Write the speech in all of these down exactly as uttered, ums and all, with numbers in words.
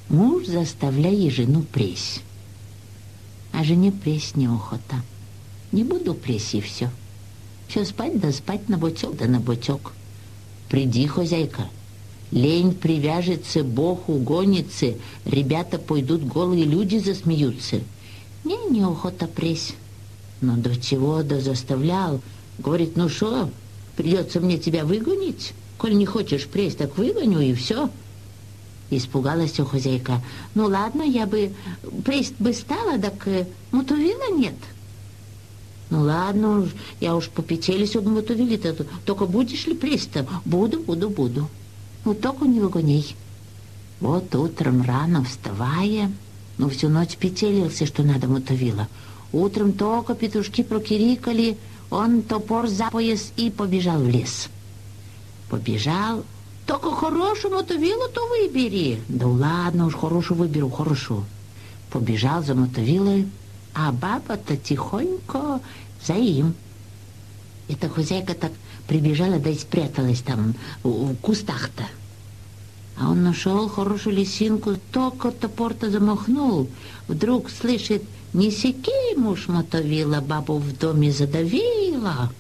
Муж заставляет жену пресс. А жене пресс неохота. Не буду пресс, и все. Все спать да спать на бочок да на бочок. Приди, хозяйка. Лень привяжется, Бог угонится, ребята пойдут, голые люди засмеются. Мне неохота пресс. Но до чего да заставлял. Говорит, ну шо, придется мне тебя выгонить? Коль не хочешь пресс, так выгоню, и все. Испугалась хозяйка. Ну ладно, я бы пресс бы стала, так мотовила нет. Ну ладно, я уж попечелись об мотовиле-то. Только будешь ли пресс-то? Буду, буду, буду. Ну только не выгоняй. Вот утром рано вставая, ну всю ночь печелился, что надо мотовила. Утром только петушки прокирикали, он топор за пояс и побежал в лес. Побежал. Только хорошую мотовилу-то выбери. Да ладно уж, хорошую выберу, хорошо. Побежал за мотовилой, а баба-то тихонько за им. Эта хозяйка так прибежала, да и спряталась там в кустах-то. А он нашел хорошую лисинку, только топор-то замахнул. Вдруг слышит, не секи, муж мотовила, бабу в доме задавила.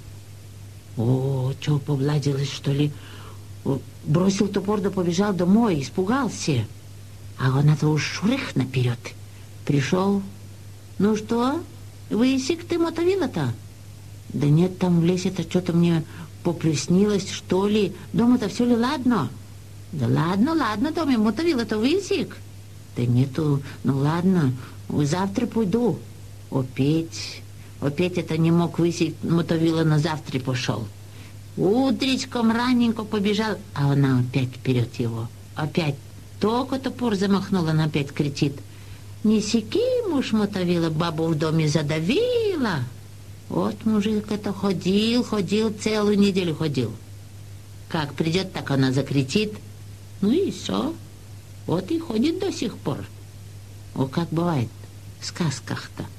О, что, побладилась, что ли? Бросил топор, да побежал домой, испугался. А он-то уж шурых наперед. Пришел. Ну что, высек ты мотовила-то? Да нет, там в лесе-то что-то мне поплеснилось, что ли. Дома-то все ли ладно? Да ладно, ладно, дома мотовила-то высек. Да нету, ну ладно, завтра пойду. Опять, опять это не мог высек, мотовила на завтра пошел. Утречком раненько побежал, а она опять вперед его. Опять только топор замахнула, она опять кричит. Не секи, муж мотовила, бабу в доме задавила. Вот мужик это ходил, ходил, целую неделю ходил. Как придет, так она закричит. Ну и все. Вот и ходит до сих пор. О, как бывает в сказках-то.